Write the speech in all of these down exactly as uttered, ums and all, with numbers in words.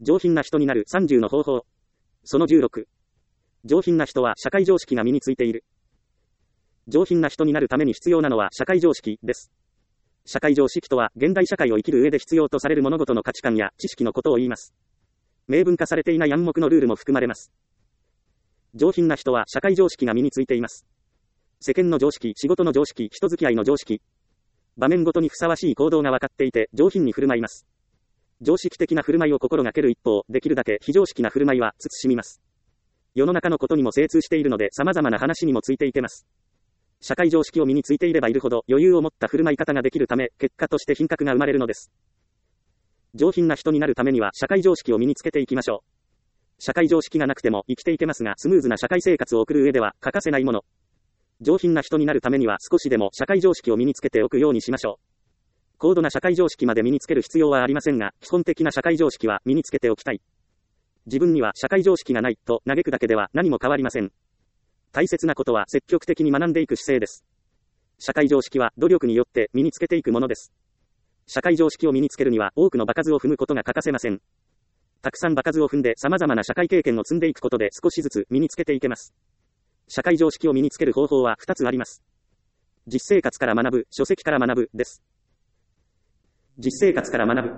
上品な人になるさんじゅうの方法。そのじゅうろく。上品な人は社会常識が身についている。上品な人になるために必要なのは社会常識です。社会常識とは、現代社会を生きる上で必要とされる物事の価値観や知識のことを言います。明文化されていない暗黙のルールも含まれます。上品な人は社会常識が身についています。世間の常識、仕事の常識、人付き合いの常識。場面ごとにふさわしい行動が分かっていて、上品に振る舞います。常識的な振る舞いを心がける一方、できるだけ非常識な振る舞いは慎みます。世の中のことにも精通しているので、様々な話にもついていけます。社会常識を身についていればいるほど、余裕を持った振る舞い方ができるため、結果として品格が生まれるのです。上品な人になるためには、社会常識を身につけていきましょう。社会常識がなくても生きていけますが、スムーズな社会生活を送る上では欠かせないもの。上品な人になるためには少しでも社会常識を身につけておくようにしましょう。高度な社会常識まで身につける必要はありませんが、基本的な社会常識は身につけておきたい。自分には社会常識がないと嘆くだけでは何も変わりません。大切なことは積極的に学んでいく姿勢です。社会常識は努力によって身につけていくものです。社会常識を身につけるには多くの場数を踏むことが欠かせません。たくさん場数を踏んで様々な社会経験を積んでいくことで少しずつ身につけていけます。社会常識を身につける方法はふたつあります。実生活から学ぶ、書籍から学ぶです。実生活から学ぶ。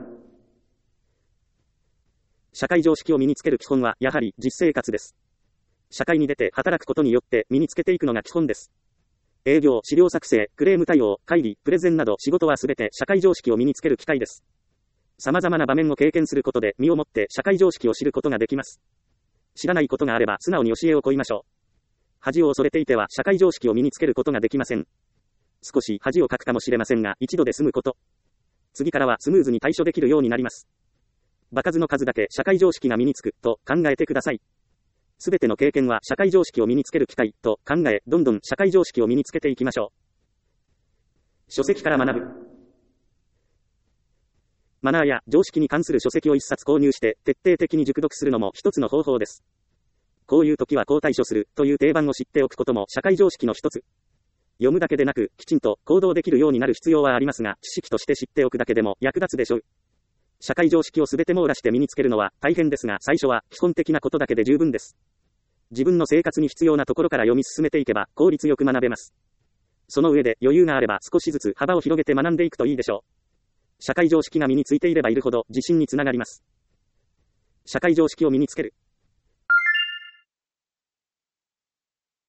社会常識を身につける基本はやはり実生活です。社会に出て働くことによって身につけていくのが基本です。営業、資料作成、クレーム対応、会議、プレゼンなど仕事はすべて社会常識を身につける機会です。様々な場面を経験することで身をもって社会常識を知ることができます。知らないことがあれば素直に教えを請いましょう。恥を恐れていては社会常識を身につけることができません。少し恥をかくかもしれませんが一度で済むこと。次からはスムーズに対処できるようになります。場数の数だけ社会常識が身につくと考えてください。すべての経験は社会常識を身につける機会と考え、どんどん社会常識を身につけていきましょう。書籍から学ぶ。マナーや常識に関する書籍を一冊購入して徹底的に熟読するのも一つの方法です。こういう時はこう対処するという定番を知っておくことも社会常識の一つ。読むだけでなく、きちんと行動できるようになる必要はありますが、知識として知っておくだけでも役立つでしょう。社会常識をすべて網羅して身につけるのは大変ですが、最初は基本的なことだけで十分です。自分の生活に必要なところから読み進めていけば効率よく学べます。その上で余裕があれば少しずつ幅を広げて学んでいくといいでしょう。社会常識が身についていればいるほど自信につながります。社会常識を身につける。